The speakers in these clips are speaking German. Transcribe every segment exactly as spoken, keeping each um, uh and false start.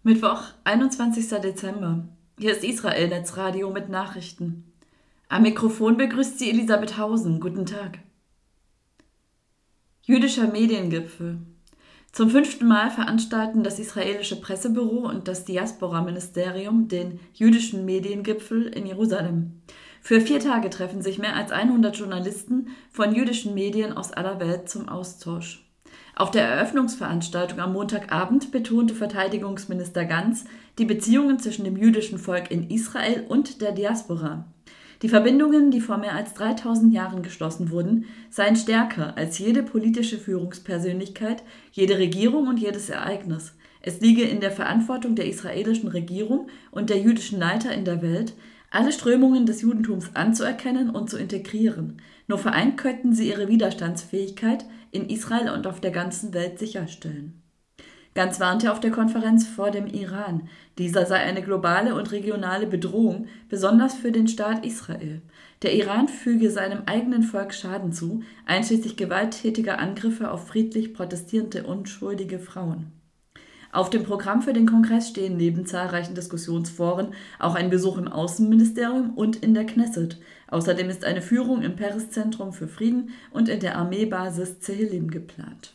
Mittwoch, einundzwanzigster Dezember. Hier ist Israel Netzradio mit Nachrichten. Am Mikrofon begrüßt sie Elisabeth Hausen. Guten Tag. Jüdischer Mediengipfel. Zum fünften Mal veranstalten das israelische Pressebüro und das Diaspora-Ministerium den Jüdischen Mediengipfel in Jerusalem. Für vier Tage treffen sich mehr als hundert Journalisten von jüdischen Medien aus aller Welt zum Austausch. Auf der Eröffnungsveranstaltung am Montagabend betonte Verteidigungsminister Gantz die Beziehungen zwischen dem jüdischen Volk in Israel und der Diaspora. Die Verbindungen, die vor mehr als dreitausend Jahren geschlossen wurden, seien stärker als jede politische Führungspersönlichkeit, jede Regierung und jedes Ereignis. Es liege in der Verantwortung der israelischen Regierung und der jüdischen Leiter in der Welt, alle Strömungen des Judentums anzuerkennen und zu integrieren. Nur vereint könnten sie ihre Widerstandsfähigkeit in Israel und auf der ganzen Welt sicherstellen. Gantz warnte auf der Konferenz vor dem Iran. Dieser sei eine globale und regionale Bedrohung, besonders für den Staat Israel. Der Iran füge seinem eigenen Volk Schaden zu, einschließlich gewalttätiger Angriffe auf friedlich protestierende unschuldige Frauen. Auf dem Programm für den Kongress stehen neben zahlreichen Diskussionsforen auch ein Besuch im Außenministerium und in der Knesset. Außerdem ist eine Führung im Peres-Zentrum für Frieden und in der Armeebasis Zehillim geplant.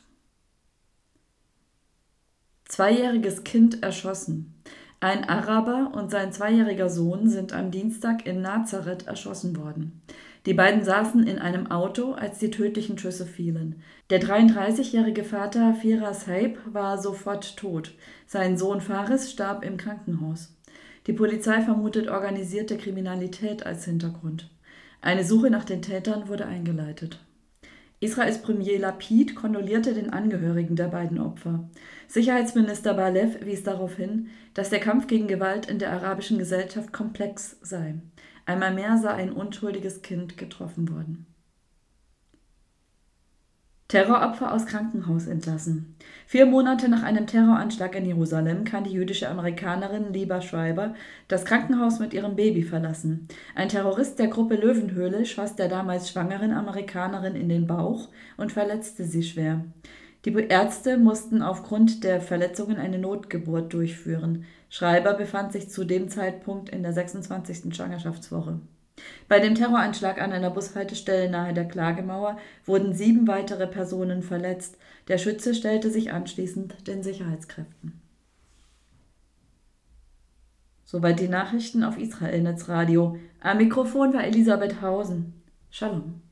Zweijähriges Kind erschossen. Ein Araber und sein zweijähriger Sohn sind am Dienstag in Nazareth erschossen worden. Die beiden saßen in einem Auto, als die tödlichen Schüsse fielen. Der dreiunddreißigjährige Vater Firas Haib war sofort tot. Sein Sohn Faris starb im Krankenhaus. Die Polizei vermutet organisierte Kriminalität als Hintergrund. Eine Suche nach den Tätern wurde eingeleitet. Israels Premier Lapid kondolierte den Angehörigen der beiden Opfer. Sicherheitsminister Bar-Lev wies darauf hin, dass der Kampf gegen Gewalt in der arabischen Gesellschaft komplex sei. Einmal mehr sei ein unschuldiges Kind getroffen worden. Terroropfer aus Krankenhaus entlassen. Vier Monate nach einem Terroranschlag in Jerusalem kann die jüdische Amerikanerin Liba Schreiber das Krankenhaus mit ihrem Baby verlassen. Ein Terrorist der Gruppe Löwenhöhle schoss der damals schwangeren Amerikanerin in den Bauch und verletzte sie schwer. Die Ärzte mussten aufgrund der Verletzungen eine Notgeburt durchführen. Schreiber befand sich zu dem Zeitpunkt in der sechsundzwanzigsten Schwangerschaftswoche. Bei dem Terroranschlag an einer Bushaltestelle nahe der Klagemauer wurden sieben weitere Personen verletzt. Der Schütze stellte sich anschließend den Sicherheitskräften. Soweit die Nachrichten auf Israel Netzradio. Am Mikrofon war Elisabeth Hausen. Shalom.